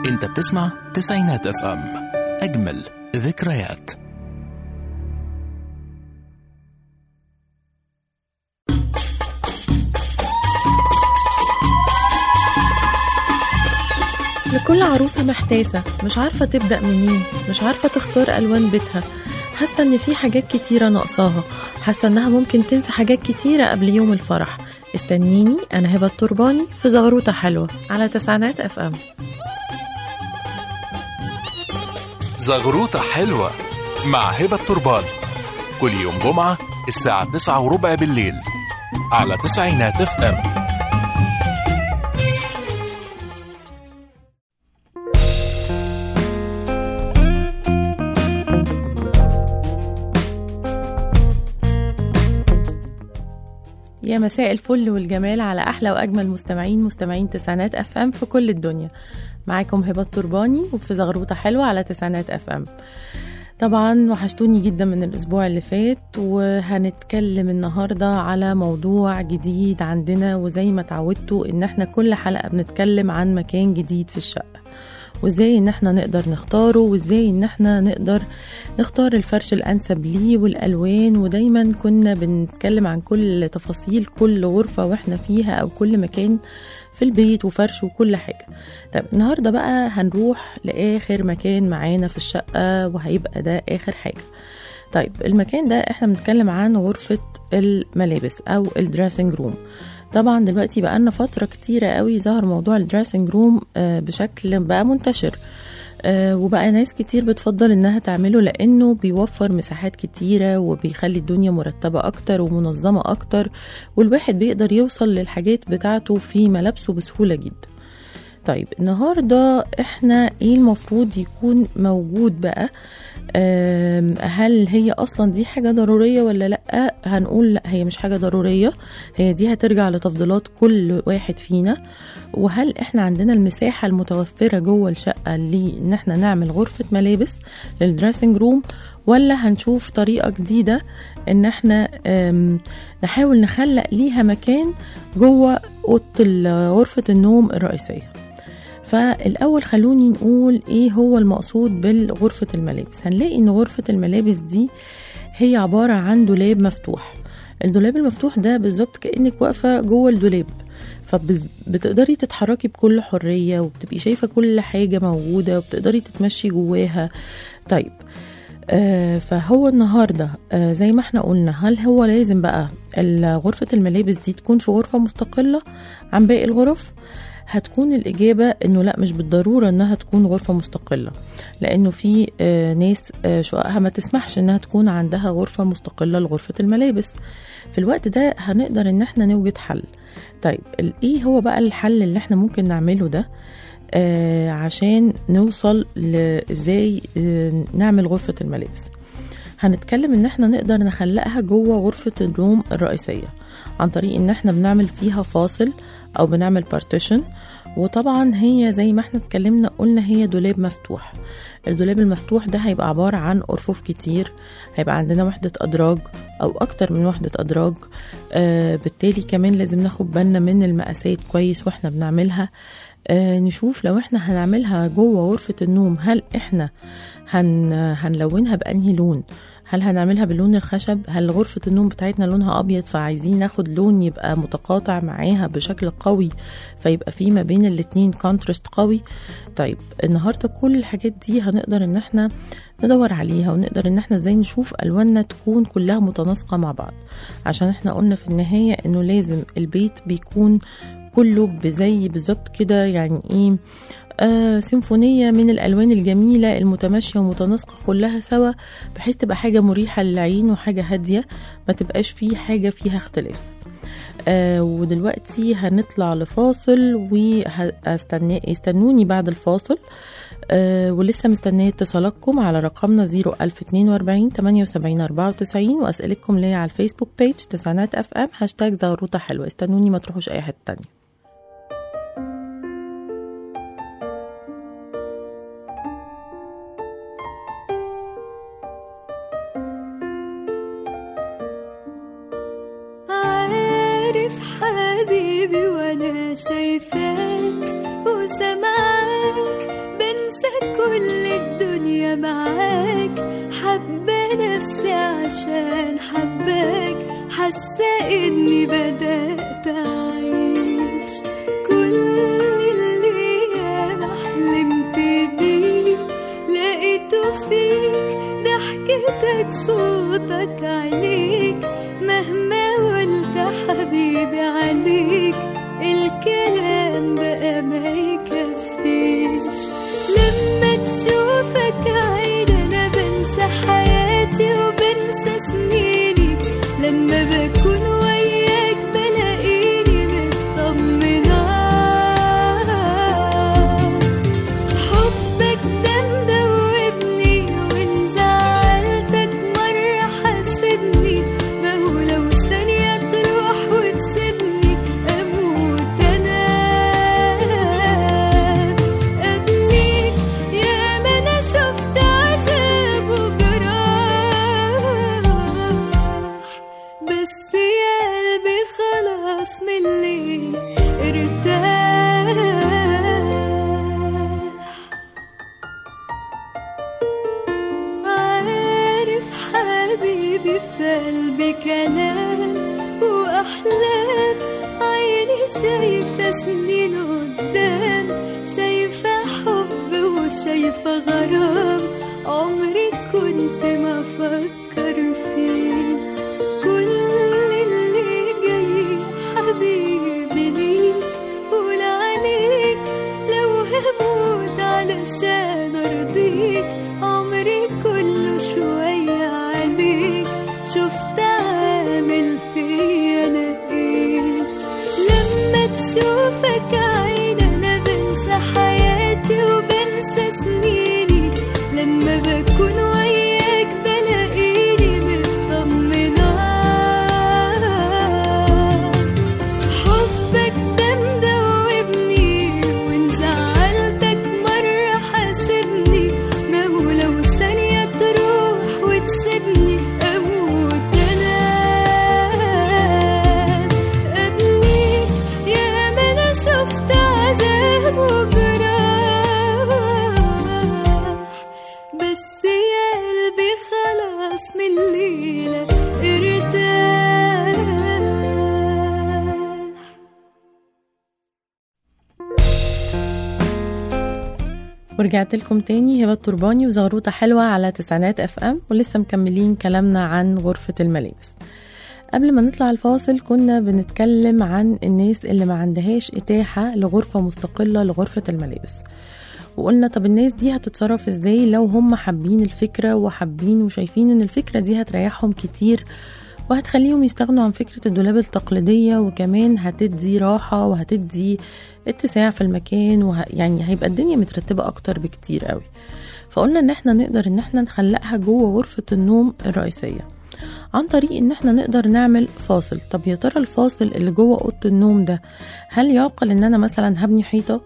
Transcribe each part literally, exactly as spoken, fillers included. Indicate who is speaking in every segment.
Speaker 1: انت بتسمع تسعينات اف ام، اجمل ذكريات.
Speaker 2: لكل عروسة محتاسة، مش عارفة تبدأ منين، مش عارفة تختار ألوان بيتها، حاسة ان في حاجات كتيرة ناقصاها، حاسة انها ممكن تنسى حاجات كتيرة قبل يوم الفرح. استنيني، انا هبة الترباني في زغروطة حلوة على تسعينات اف ام.
Speaker 1: زغروطة حلوة مع هبة الترباني كل يوم جمعة الساعة تسعة وربع بالليل على تسعينات اف ام.
Speaker 2: يا مساء الفل والجمال على أحلى وأجمل مستمعين مستمعين تسعينات أف أم في كل الدنيا. معاكم هبة الترباني وفي زغروطة حلوة على تسعينات أف أم. طبعا وحشتوني جدا من الأسبوع اللي فات، وهنتكلم النهاردة على موضوع جديد عندنا، وزي ما تعودتوا إن احنا كل حلقة بنتكلم عن مكان جديد في الشقة، وازاي ان احنا نقدر نختاره، وازاي ان احنا نقدر نختار الفرش الانسب ليه والالوان. ودايما كنا بنتكلم عن كل تفاصيل كل غرفة واحنا فيها او كل مكان في البيت وفرش وكل حاجة. طب النهاردة بقى هنروح لاخر مكان معانا في الشقة، وهيبقى ده اخر حاجة. طيب المكان ده احنا بنتكلم عن غرفة الملابس او الدراسنج روم. طبعا دلوقتي بقى لنا فترة كتيرة قوي ظهر موضوع الدراسنج روم بشكل بقى منتشر، وبقى ناس كتير بتفضل انها تعمله لانه بيوفر مساحات كتيرة وبيخلي الدنيا مرتبة اكتر ومنظمة اكتر، والواحد بيقدر يوصل للحاجات بتاعته في ملابسه بسهولة جدا. طيب النهاردة احنا ايه المفروض يكون موجود بقى؟ هل هي اصلا دي حاجة ضرورية ولا لا؟ هنقول لا، هي مش حاجة ضرورية، هي دي هترجع لتفضيلات كل واحد فينا. وهل احنا عندنا المساحة المتوفرة جوه الشقة اللي ان احنا نعمل غرفة ملابس للدراسنج روم، ولا هنشوف طريقة جديدة ان احنا نحاول نخلق ليها مكان جوه اوضة غرفة النوم الرئيسية؟ فالأول خلوني نقول إيه هو المقصود بالغرفة الملابس. هنلاقي إن غرفة الملابس دي هي عبارة عن دولاب مفتوح. الدولاب المفتوح ده بالظبط كأنك واقفة جوه الدولاب، فبتقدري تتحركي بكل حرية وبتبقي شايفة كل حاجة موجودة وبتقدري تتمشي جواها. طيب آه فهو النهاردة آه زي ما احنا قلنا، هل هو لازم بقى غرفة الملابس دي تكون في غرفة مستقلة عن باقي الغرف؟ هتكون الإجابة إنه لا، مش بالضرورة إنها تكون غرفة مستقلة، لأنه في آه ناس آه شققها ما تسمحش إنها تكون عندها غرفة مستقلة لغرفة الملابس. في الوقت ده هنقدر إن احنا نوجد حل. طيب إيه هو بقى الحل اللي احنا ممكن نعمله ده آه عشان نوصل لإزاي آه نعمل غرفة الملابس؟ هنتكلم إن احنا نقدر نخلقها جوه غرفة النوم الرئيسية عن طريق إن احنا بنعمل فيها فاصل او بنعمل بارتيشن. وطبعا هي زي ما احنا اتكلمنا قلنا هي دولاب مفتوح. الدولاب المفتوح ده هيبقى عبارة عن أرفف كتير، هيبقى عندنا وحدة أدراج أو أكتر من وحدة أدراج. آه بالتالي كمان لازم ناخد بالنا من المقاسات كويس واحنا بنعملها. آه نشوف لو احنا هنعملها جوه غرفة النوم، هل احنا هن هنلونها بأنهي لون؟ هل هنعملها باللون الخشب؟ هل غرفة النوم بتاعتنا لونها أبيض فعايزين ناخد لون يبقى متقاطع معاها بشكل قوي، فيبقى فيه ما بين الاتنين كونترست قوي؟ طيب النهاردة كل الحاجات دي هنقدر ان احنا ندور عليها، ونقدر ان احنا ازاي نشوف ألواننا تكون كلها متناسقة مع بعض، عشان احنا قلنا في النهاية انه لازم البيت بيكون كله بزي بالظبط كده، يعني ايه آه سيمفونية من الألوان الجميلة المتماشية ومتناسقة كلها سوا، بحيث تبقى حاجة مريحة للعين وحاجة هادية، ما تبقاش فيه حاجة فيها اختلاف. آه ودلوقتي هنطلع لفاصل، واستنوني بعد الفاصل. آه ولسه مستنية اتصالاتكم على رقمنا زيرو ألف اتنين واربعين تمانية وسبعين أربعة وتسعين، وأسئلتكم ليا على الفيسبوك بيج تسعينات اف ام هاشتاج زغروطة حلوة. استنوني، ما تروحوش أي حتة تانية.
Speaker 3: حبيبي وانا شايفاك وسمعك معاك، حبة نفسي عشان حباك، حاسة إني بدأت أعيش كل اللي أنا حلمت بيه لقيته فيك، ضحكتك صوتك عينيك، مهما قلت حبيبي عليك الكلام بقى ما يكفيش. لما تشوفك عين أنا بنسى حياتي وبنسى سنيني، لما بكون وياك بلاقيني مطمنة. حبك ده مدوبني وإن زعلتك مرة حاسبني، ما هو لو ثانية تروح وتسيبني أموت أنا قبليك. يا ما أنا شفت عذاب وجراح، بس يا قلبي خلاص من الليل ارتاح. عارف حبيبي في قلبي كلام وأحلام، عيني شايفة سنين قدام، شايفة حب وشايفة غرام، عمري كنت ما أفكر فيه. كل اللي جاي حبيبي ليك ولعنيك، لو هموت علشان أرضيك، عمري كله شوية عليك، شفت عامل فيا أنا إيه. لما تشوفك عين أنا بنسى حياتي وبنسى سنيني، لما بكون وياك بلاقيني مطمنة. حبك ده مدوبني وإن زعلتك مرة حاسبني، ما هو لو ثانية تروح وتسيبني أموت أنا قبليك. يا ما أنا شفت عذاب وجراح، بس يا قلبي خلاص من الليلة ارتاح.
Speaker 2: ورجعت لكم تاني هبة الترباني وزغروطة حلوة على تسعينات اف ام، ولسه مكملين كلامنا عن غرفة الملابس. قبل ما نطلع الفاصل كنا بنتكلم عن الناس اللي ما عندهاش إتاحة لغرفة مستقلة لغرفة الملابس، وقلنا طب الناس دي هتتصرف ازاي لو هم حابين الفكرة وحابين وشايفين ان الفكرة دي هتريحهم كتير وهتخليهم يستغنوا عن فكرة الدولاب التقليدية، وكمان هتدي راحة وهتدي اتساع في المكان، وه... يعني هيبقى الدنيا مترتبة اكتر بكتير قوي. فقلنا ان احنا نقدر ان احنا نخلقها جوه غرفة النوم الرئيسية عن طريق ان احنا نقدر نعمل فاصل. طب يا ترى الفاصل اللي جوه اوضه النوم ده هل يعقل ان انا مثلا هبني حيطه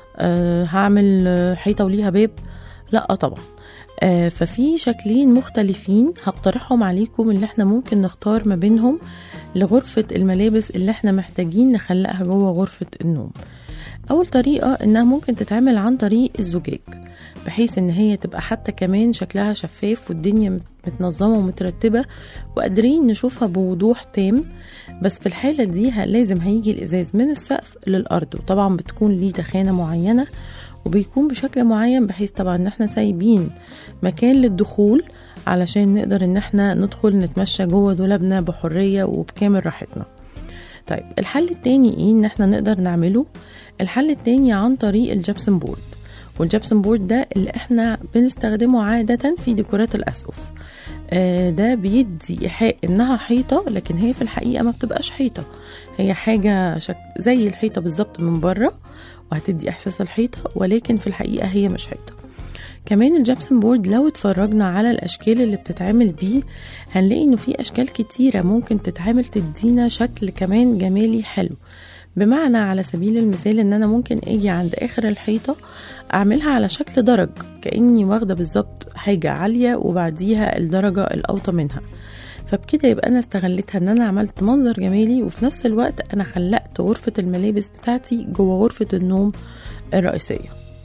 Speaker 2: أه هعمل حيطه وليها باب؟ لا طبعا. أه ففي شكلين مختلفين هقترحهم عليكم اللي احنا ممكن نختار ما بينهم لغرفه الملابس اللي احنا محتاجين نخلقها جوه غرفه النوم. اول طريقه انها ممكن تتعمل عن طريق الزجاج، بحيث ان هي تبقى حتى كمان شكلها شفاف والدنيا متنظمة ومترتبة وقادرين نشوفها بوضوح تام. بس في الحالة دي لازم هيجي الإزاز من السقف للأرض، وطبعا بتكون ليه تخانة معينة وبيكون بشكل معين، بحيث طبعا ان احنا سايبين مكان للدخول علشان نقدر ان احنا ندخل نتمشى جوه دولابنا بحرية وبكامل راحتنا. طيب الحل التاني ايه ان احنا نقدر نعمله؟ الحل التاني عن طريق الجبسن بورد. والجبسن بورد ده اللي احنا بنستخدمه عادة في ديكورات الأسقف. آه ده بيدي إيحاء انها حيطة، لكن هي في الحقيقة ما بتبقاش حيطة، هي حاجة شك... زي الحيطة بالظبط من بره، وهتدي احساس الحيطة، ولكن في الحقيقة هي مش حيطة. كمان الجبسن بورد لو اتفرجنا على الاشكال اللي بتتعمل بيه هنلاقي انه في اشكال كتيرة ممكن تتعمل تدينا شكل كمان جمالي حلو. بمعنى على سبيل المثال ان انا ممكن اجي عند اخر الحيطة اعملها على شكل درج، كأني واخدة بالظبط حاجة عالية وبعديها الدرجة الاوطى منها، فبكده يبقى انا استغلتها ان انا عملت منظر جمالي، وفي نفس الوقت انا خلقت غرفة الملابس بتاعتي جوه غرفة النوم الرئيسية.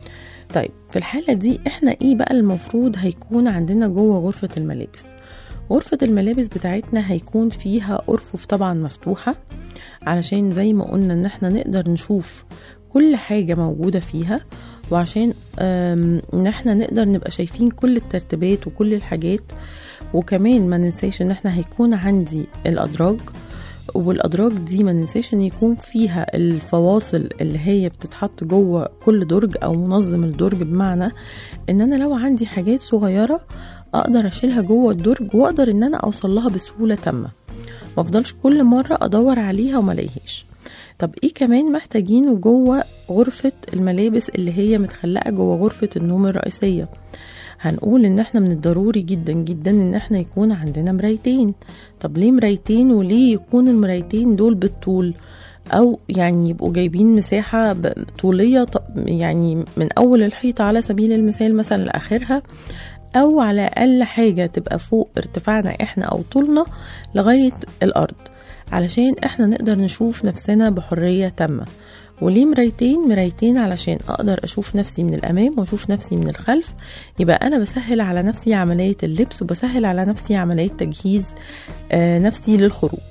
Speaker 2: طيب في الحالة دي احنا ايه بقى المفروض هيكون عندنا جوه غرفة الملابس؟ غرفة الملابس بتاعتنا هيكون فيها أرفف طبعا مفتوحة، علشان زي ما قلنا ان احنا نقدر نشوف كل حاجة موجودة فيها، وعشان ان احنا نقدر نبقى شايفين كل الترتيبات وكل الحاجات. وكمان ما ننساش ان احنا هيكون عندي الأدراج، والأدراج دي ما ننساش ان يكون فيها الفواصل اللي هي بتتحط جوه كل درج او منظم الدرج، بمعنى ان انا لو عندي حاجات صغيرة اقدر اشيلها جوه الدرج واقدر ان انا اوصل لها بسهولة تامة، ما افضلش كل مرة ادور عليها وما الاقيهاش. طب ايه كمان محتاجينه جوه غرفة الملابس اللي هي متخلقة جوه غرفة النوم الرئيسية؟ هنقول ان احنا من الضروري جدا جدا ان احنا يكون عندنا مرايتين. طب ليه مرايتين؟ وليه يكون المرايتين دول بالطول، او يعني يبقوا جايبين مساحة طولية يعني من اول الحيطة على سبيل المثال مثلا لاخرها، او على اقل حاجة تبقى فوق ارتفاعنا احنا او طولنا لغاية الارض، علشان احنا نقدر نشوف نفسنا بحرية تامة. وليه مرايتين؟ مرايتين علشان اقدر اشوف نفسي من الامام واشوف نفسي من الخلف، يبقى انا بسهل على نفسي عملية اللبس وبسهل على نفسي عملية تجهيز آه نفسي للخروج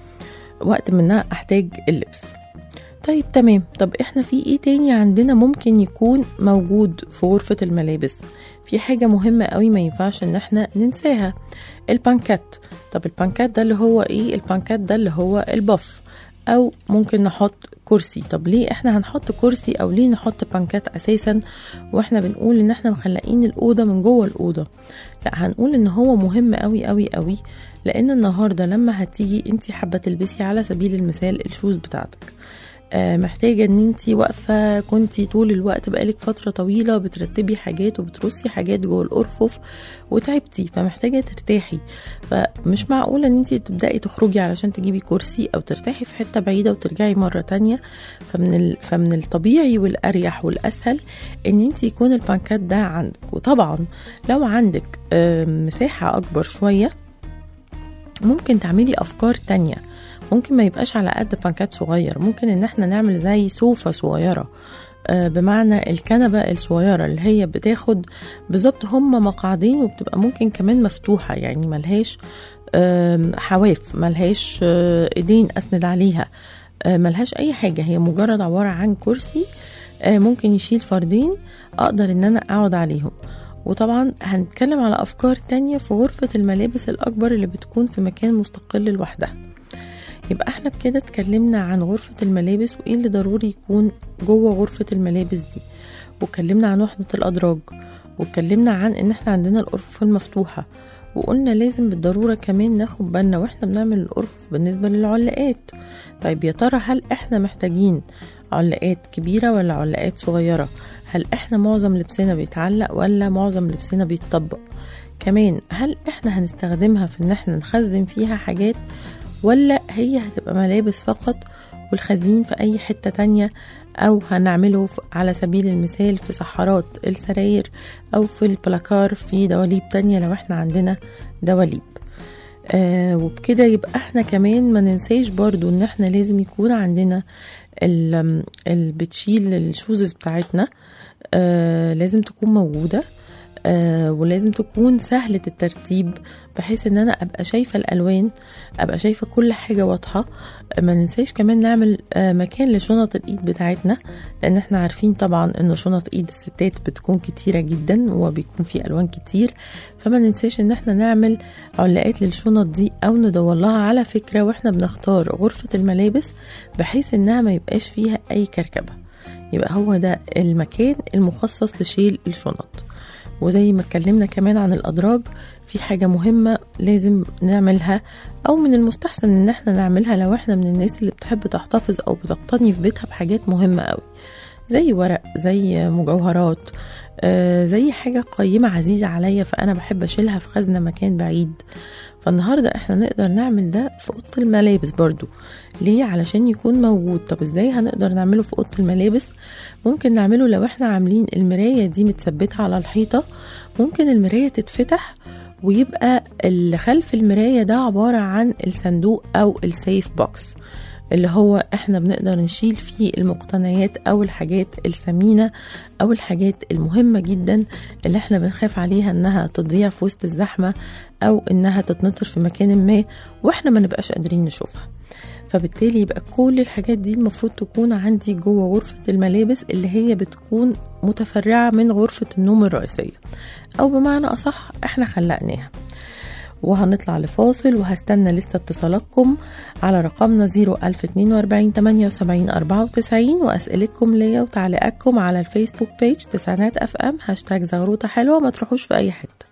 Speaker 2: وقت منها احتاج اللبس. طيب تمام. طب احنا في ايه تاني عندنا ممكن يكون موجود في غرفة الملابس؟ في حاجة مهمة قوي ما ينفعش ان احنا ننساها، البانكات. طب البانكات ده اللي هو ايه؟ البانكات ده اللي هو البف، او ممكن نحط كرسي. طب ليه احنا هنحط كرسي او ليه نحط بانكات اساسا واحنا بنقول ان احنا مخلقين الأوضة من جوه الأوضة؟ لا، هنقول ان هو مهم قوي قوي قوي، لان النهاردة لما هتيجي انتي حابة تلبسي على سبيل المثال الشوز بتاعتك، آه محتاجة ان انتي واقفة كنتي طول الوقت بقالك فترة طويلة بترتبي حاجات وبترصي حاجات جوه الأرفف وتعبتي، فمحتاجة ترتاحي. فمش معقولة ان انتي تبدأي تخرجي علشان تجيبي كرسي او ترتاحي في حتة بعيدة وترجعي مرة تانية. فمن, ال... فمن الطبيعي والأريح والأسهل ان انتي يكون البانكات ده عندك. وطبعا لو عندك آه مساحة اكبر شوية ممكن تعملي افكار تانية، ممكن ما يبقاش على قد بانكات صغير، ممكن ان احنا نعمل زي سوفة صغيرة، آه بمعنى الكنبة الصغيرة اللي هي بتاخد بالظبط هم مقعدين وبتبقى ممكن كمان مفتوحة، يعني ملهاش آه حواف، ملهاش آه ايدين اسند عليها، آه ملهاش اي حاجة، هي مجرد عبارة عن كرسي آه ممكن يشيل فردين اقدر ان انا اقعد عليهم. وطبعا هنتكلم على افكار تانية في غرفة الملابس الاكبر اللي بتكون في مكان مستقل لوحدها. يبقى احنا بكده اتكلمنا عن غرفة الملابس وايه اللي ضروري يكون جوه غرفة الملابس دي، واتكلمنا عن وحدة الادراج، واتكلمنا عن ان احنا عندنا الارفف المفتوحة، وقلنا لازم بالضرورة كمان ناخد بالنا واحنا بنعمل الارفف بالنسبة للعلاقات. طيب يا ترى هل احنا محتاجين علاقات كبيرة ولا علاقات صغيرة؟ هل احنا معظم لبسنا بيتعلق ولا معظم لبسنا بيتطبق؟ كمان هل احنا هنستخدمها في ان احنا نخزن فيها حاجات ولا هي هتبقى ملابس فقط والخزين في اي حتة تانية، او هنعمله على سبيل المثال في صحارات السراير او في البلاكار في دواليب تانية لو احنا عندنا دواليب. آه وبكده يبقى احنا كمان ما ننساش برضو ان احنا لازم يكون عندنا اللي بتشيل الشوزز بتاعتنا، آه لازم تكون موجودة، آه ولازم تكون سهلة الترتيب بحيث ان انا ابقى شايفة الالوان، ابقى شايفة كل حاجة واضحة. ما ننساش كمان نعمل آه مكان لشنط الايد بتاعتنا، لان احنا عارفين طبعا ان شنط ايد الستات بتكون كتيرة جدا وبيكون في الوان كتير، فما ننساش ان احنا نعمل علاقات للشنط دي او ندور لها على فكرة واحنا بنختار غرفة الملابس بحيث انها ما يبقاش فيها اي كركبة، يبقى هو ده المكان المخصص لشيل الشنط. وزي ما اتكلمنا كمان عن الأدراج، في حاجة مهمة لازم نعملها أو من المستحسن إن احنا نعملها لو احنا من الناس اللي بتحب تحتفظ أو بتقتني في بيتها بحاجات مهمة قوي، زي ورق، زي مجوهرات، آه زي حاجة قيمة عزيزة عليا فأنا بحب أشيلها في خزنة مكان بعيد. فالنهاردة احنا نقدر نعمل ده في أوضة الملابس برضو. ليه؟ علشان يكون موجود. طب ازاي هنقدر نعمله في أوضة الملابس؟ ممكن نعمله لو احنا عاملين المراية دي متثبتة على الحيطة، ممكن المراية تتفتح ويبقى اللي خلف المراية ده عبارة عن الصندوق أو السيف بوكس. اللي هو احنا بنقدر نشيل فيه المقتنيات او الحاجات الثمينة او الحاجات المهمة جدا اللي احنا بنخاف عليها انها تضيع في وسط الزحمة او انها تتنطر في مكان ما واحنا ما نبقاش قادرين نشوفها. فبالتالي يبقى كل الحاجات دي المفروض تكون عندي جوه غرفة الملابس اللي هي بتكون متفرعة من غرفة النوم الرئيسية، او بمعنى اصح احنا خلقناها. وهنطلع لفاصل وهستنى لسه اتصالاتكم على رقمنا صفر ألف اتنين وأربعين تمانية وسبعين أربعة وتسعين وأسئلتكم ليا وتعليقاتكم على الفيسبوك بيج تسعينات اف ام هاشتاج زغروطة حلوة. ما تروحوش في اي حتة.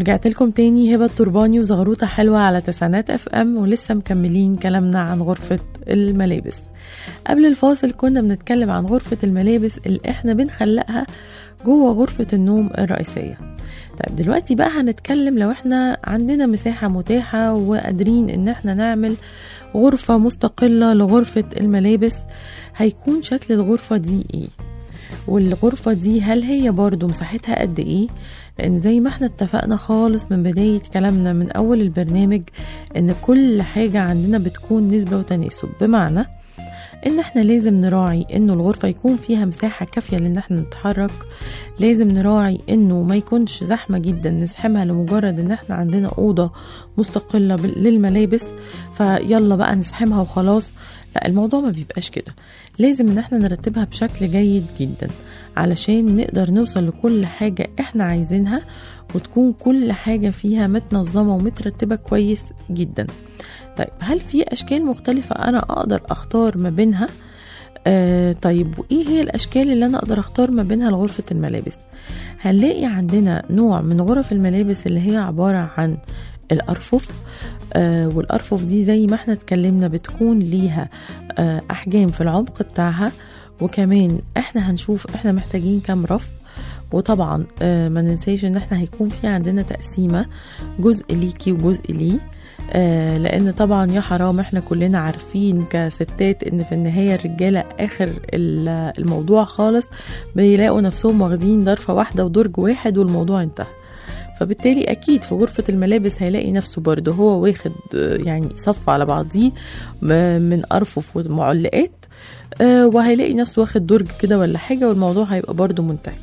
Speaker 2: ورجعت لكم تاني هبة الترباني وزغروطة حلوة على تسعينات اف ام، ولسه مكملين كلامنا عن غرفة الملابس. قبل الفاصل كنا بنتكلم عن غرفة الملابس اللي احنا بنخلقها جوه غرفة النوم الرئيسية. طيب دلوقتي بقى هنتكلم لو احنا عندنا مساحة متاحة وقادرين ان احنا نعمل غرفة مستقلة لغرفة الملابس، هيكون شكل الغرفة دي ايه؟ والغرفة دي هل هي برضو مساحتها قد ايه؟ لان زي ما احنا اتفقنا خالص من بداية كلامنا من اول البرنامج ان كل حاجة عندنا بتكون نسبة وتناسب، بمعنى ان احنا لازم نراعي انه الغرفة يكون فيها مساحة كافية لان احنا نتحرك، لازم نراعي انه ما يكونش زحمة جدا نزحمها لمجرد ان احنا عندنا اوضة مستقلة للملابس فيلا بقى نزحمها وخلاص. لا، الموضوع ما بيبقاش كده، لازم ان احنا نرتبها بشكل جيد جدا علشان نقدر نوصل لكل حاجة احنا عايزينها وتكون كل حاجة فيها متنظمة ومترتبة كويس جدا. طيب هل في اشكال مختلفة انا اقدر اختار ما بينها؟ آه طيب وايه هي الاشكال اللي انا اقدر اختار ما بينها لغرفة الملابس؟ هنلاقي عندنا نوع من غرف الملابس اللي هي عبارة عن الارفف، آه والارفف دي زي ما احنا اتكلمنا بتكون ليها آه احجام في العمق بتاعها، وكمان احنا هنشوف احنا محتاجين كام رف. وطبعا آه ما ننساش ان احنا هيكون في عندنا تقسيمة جزء ليكي وجزء ليه، آه لان طبعا يا حرام احنا كلنا عارفين كستات ان في النهاية الرجالة اخر الموضوع خالص بيلاقوا نفسهم واخدين ضرفة واحدة ودرج واحد والموضوع انتهى. فبالتالي اكيد في غرفة الملابس هيلاقي نفسه برضه هو واخد يعني صف على بعضيه من ارفف ومعلقات، آه وهيلاقي نفسه واخد درج كده ولا حاجة والموضوع هيبقى برضه منتهي.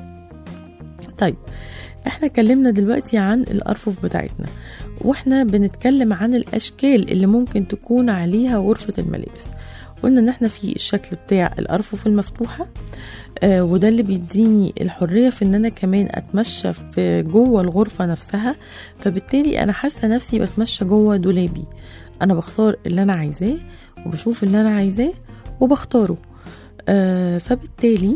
Speaker 2: طيب احنا اتكلمنا دلوقتي عن الارفف بتاعتنا، واحنا بنتكلم عن الاشكال اللي ممكن تكون عليها غرفة الملابس. قلنا ان احنا في الشكل بتاع الارفف المفتوحة، آه وده اللي بيديني الحرية في ان انا كمان اتمشى في جوه الغرفة نفسها، فبالتالي انا حاسة نفسي بتمشى جوه دولابي، انا بختار اللي انا عايزاه وبشوف اللي انا عايزاه وبختاره. آه فبالتالي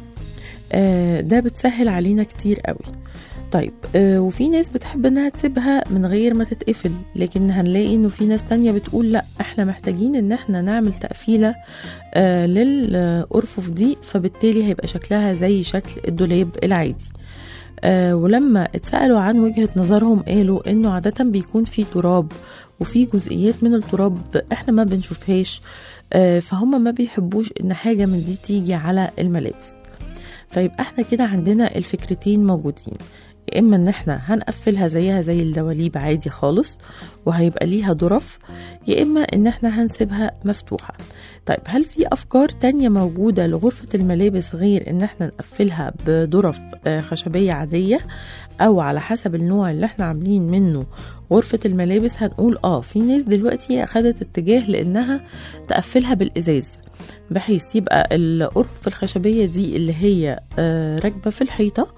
Speaker 2: آه ده بتسهل علينا كتير قوي. طيب آه وفي ناس بتحب انها تسيبها من غير ما تتقفل، لكن هنلاقي انه في ناس تانية بتقول لا، احنا محتاجين ان احنا نعمل تقفيلة آه للأرفف دي، فبالتالي هيبقى شكلها زي شكل الدولاب العادي. آه ولما اتسألوا عن وجهة نظرهم قالوا انه عادة بيكون في تراب وفي جزئيات من التراب احنا ما بنشوفهاش، آه فهم ما بيحبوش ان حاجة من دي تيجي على الملابس. فيبقى احنا كده عندنا الفكرتين موجودين، يا اما ان احنا هنقفلها زيها زي الدواليب عادي خالص وهيبقى ليها ظرف، يا اما ان احنا هنسيبها مفتوحة. طيب هل في افكار تانية موجودة لغرفة الملابس غير ان احنا نقفلها بظرف خشبية عادية او على حسب النوع اللي احنا عاملين منه غرفة الملابس؟ هنقول اه في ناس دلوقتي اخدت اتجاه لانها تقفلها بالازاز، بحيث يبقى الأرفف الخشبية دي اللي هي راكبة في الحيطة،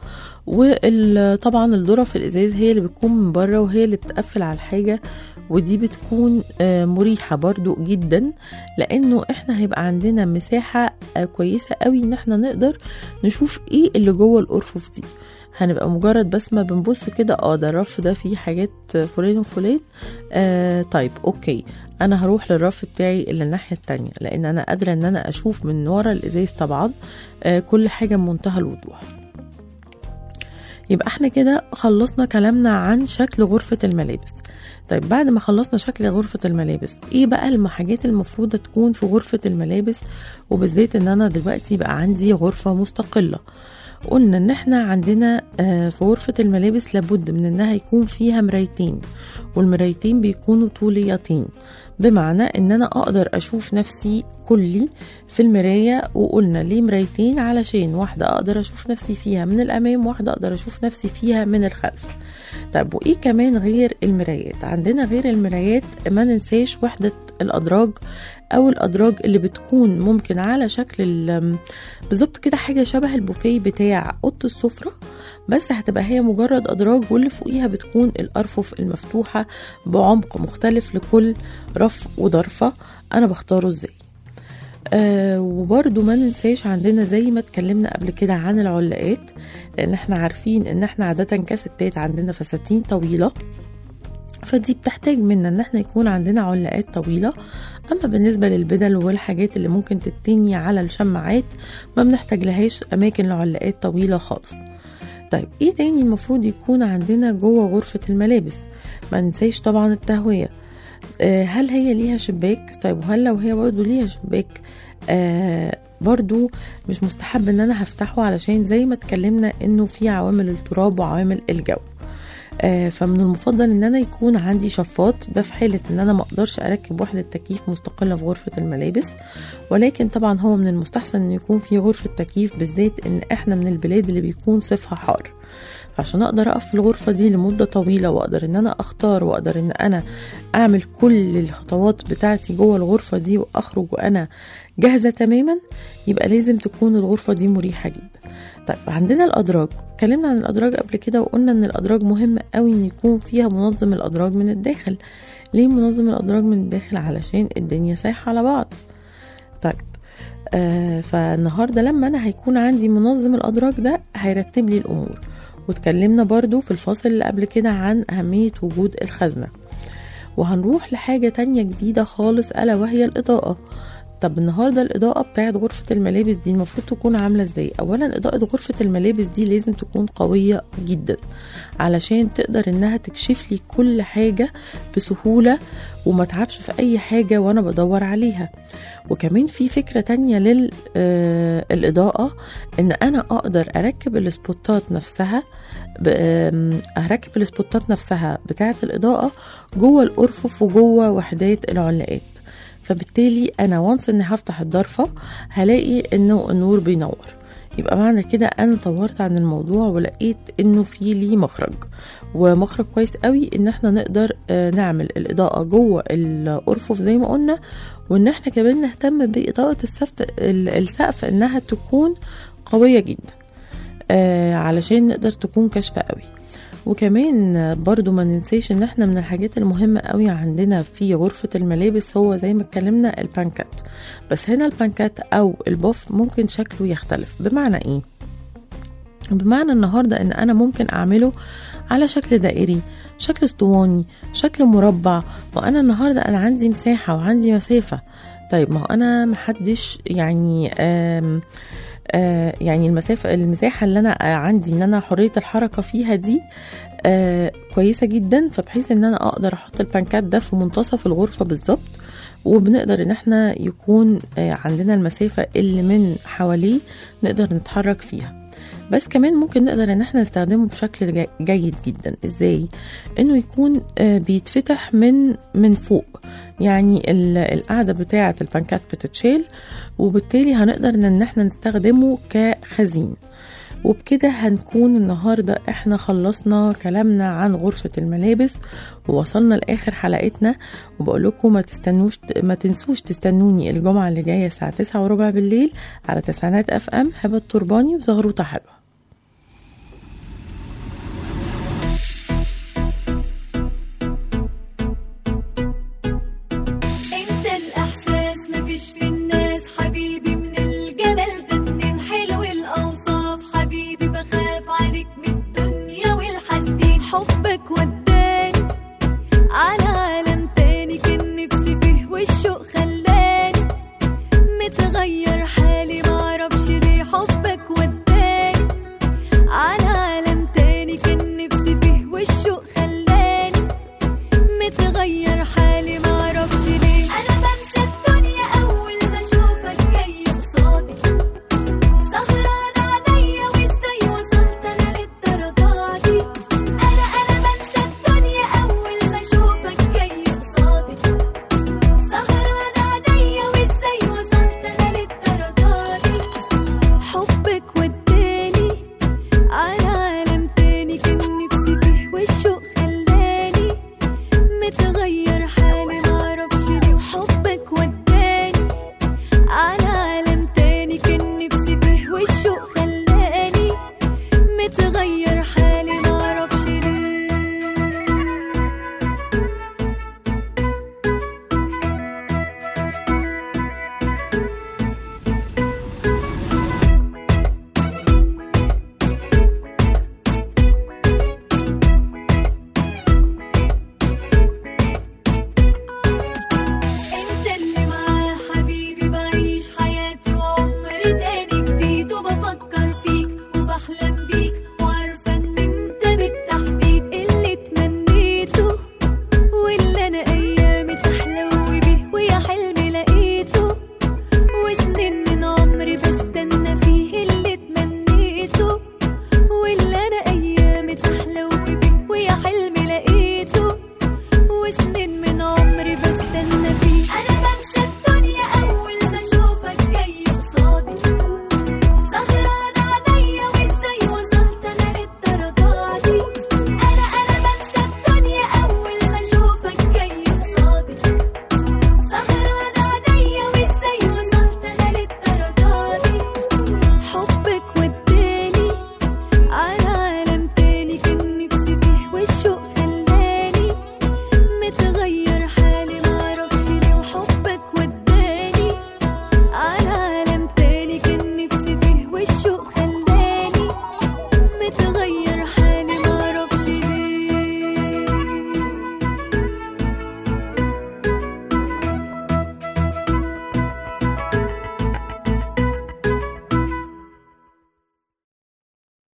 Speaker 2: وطبعا الظرف الازاز هي اللي بتكون من بره وهي اللي بتقفل على الحاجة، ودي بتكون مريحة برضو جدا لانه احنا هيبقى عندنا مساحة كويسة قوي ان احنا نقدر نشوف ايه اللي جوه الأرفف دي. هنبقى مجرد بس ما بنبص كده اه ده الرف ده فيه حاجات فلان وفلان، آه طيب اوكي انا هروح للرف بتاعي اللي الناحية التانية، لان انا قادرة ان انا اشوف من ورا الازاز طبعا آه كل حاجة بمنتهى الوضوح. يبقى احنا كده خلصنا كلامنا عن شكل غرفة الملابس. طيب بعد ما خلصنا شكل غرفة الملابس، ايه بقى الحاجات المفروضة تكون في غرفة الملابس، وبالذات ان انا دلوقتي بقى عندي غرفة مستقلة؟ قلنا ان احنا عندنا في غرفة الملابس لابد من انها يكون فيها مرايتين، والمرايتين بيكونوا طوليتين، بمعنى ان انا اقدر اشوف نفسي كلي في المراية. وقلنا ليه مرايتين؟ علشان واحدة اقدر اشوف نفسي فيها من الامام، واحدة اقدر اشوف نفسي فيها من الخلف. طيب وايه كمان غير المرايات؟ عندنا غير المرايات ما ننساش وحدة الادراج او الادراج اللي بتكون ممكن على شكل بالظبط كده حاجة شبه البوفيه بتاع اوضه السفرة، بس هتبقى هي مجرد ادراج واللي فوقيها بتكون الارفف المفتوحة بعمق مختلف لكل رف وضرفة انا بختاره ازاي. آه وبرضو ما ننساش عندنا زي ما اتكلمنا قبل كده عن العلاقات، لان احنا عارفين ان احنا عادة كستات عندنا فساتين طويلة، فدي بتحتاج منا ان احنا يكون عندنا علاقات طويلة. اما بالنسبة للبدل والحاجات اللي ممكن تتني على الشماعات ما بنحتاج لهاش اماكن لعلاقات طويلة خالص. طيب ايه تاني المفروض يكون عندنا جوه غرفة الملابس؟ ما ننساش طبعا التهوية. آه هل هي ليها شباك؟ طيب وهل لو هي برضو ليها شباك آه برضو مش مستحب ان انا هفتحه، علشان زي ما اتكلمنا انه في عوامل التراب وعوامل الجو. آه فمن المفضل ان انا يكون عندي شفاط، ده في حالة ان انا ما اقدرش اركب وحدة تكييف مستقلة في غرفة الملابس، ولكن طبعا هو من المستحسن ان يكون في غرفة تكييف، بالذات ان احنا من البلاد اللي بيكون صيفها حار. عشان اقدر اقف في الغرفة دي لمدة طويلة، واقدر ان انا اختار، واقدر ان انا اعمل كل الخطوات بتاعتي جوه الغرفة دي واخرج وانا جاهزة تماما، يبقى لازم تكون الغرفة دي مريحة جدا. طيب عندنا الادراج، اتكلمنا عن الادراج قبل كده وقلنا ان الادراج مهم قوي ان يكون فيها منظم الادراج من الداخل. ليه منظم الادراج من الداخل؟ علشان الدنيا سايحة على بعض. طيب آه فالنهاردة لما انا هيكون عندي منظم الادراج ده هيرتب لي الامور. واتكلمنا برضو في الفاصل اللي قبل كده عن أهمية وجود الخزنة. وهنروح لحاجة تانية جديدة خالص ألا وهي الإضاءة. طب النهاردة الإضاءة بتاعت غرفة الملابس دي المفروض تكون عاملة ازاي؟ أولا إضاءة غرفة الملابس دي لازم تكون قوية جدا، علشان تقدر انها تكشف لي كل حاجة بسهولة وما تعبش في أي حاجة وانا بدور عليها. وكمان في فكرة تانية للإضاءة، ان انا اقدر اركب السبوتات نفسها، اركب السبوتات نفسها بتاعة الإضاءة جوه الأرفف وجوه وحدات العلاقات. فبالتالي انا وانس اني هفتح الضرفة هلاقي انه النور بينور، يبقى معنى كده انا طورت عن الموضوع ولقيت انه في لي مخرج، ومخرج كويس قوي ان احنا نقدر نعمل الإضاءة جوه الأرفف زي ما قلنا، وان احنا كمان نهتم بإضاءة السقف انها تكون قوية جدا آه علشان نقدر تكون كشفة قوي. وكمان برضو ما ننسيش ان احنا من الحاجات المهمة قوي عندنا في غرفة الملابس هو زي ما اتكلمنا البانكات. بس هنا البانكات او البوف ممكن شكله يختلف. بمعنى ايه؟ بمعنى النهاردة ان انا ممكن اعمله على شكل دائري، شكل اسطواني، شكل مربع. وانا النهاردة انا عندي مساحة وعندي مسافة. طيب ما هو انا محدش يعني آم آه يعني المسافة المساحة اللي أنا آه عندي إن أنا حرية الحركة فيها دي آه كويسة جدا، فبحيث إن أنا أقدر أحط البانكات ده في منتصف الغرفة بالظبط، وبنقدر إن احنا يكون آه عندنا المسافة اللي من حواليه نقدر نتحرك فيها. بس كمان ممكن نقدر إن احنا نستخدمه بشكل جيد جدا. إزاي؟ إنه يكون آه بيتفتح من من فوق، يعني القاعدة بتاعة البانكات بتتشال، وبالتالي هنقدر ان احنا نستخدمه كخزين. وبكده هنكون النهاردة احنا خلصنا كلامنا عن غرفة الملابس ووصلنا لآخر حلقتنا. وبقول لكم ما تستنوش ما تنسوش تستنوني الجمعة اللي جاية الساعة تسعة وربع بالليل على تسعينات اف ام. هبة الترباني وزغروطة حلوة.
Speaker 3: حبك وداني على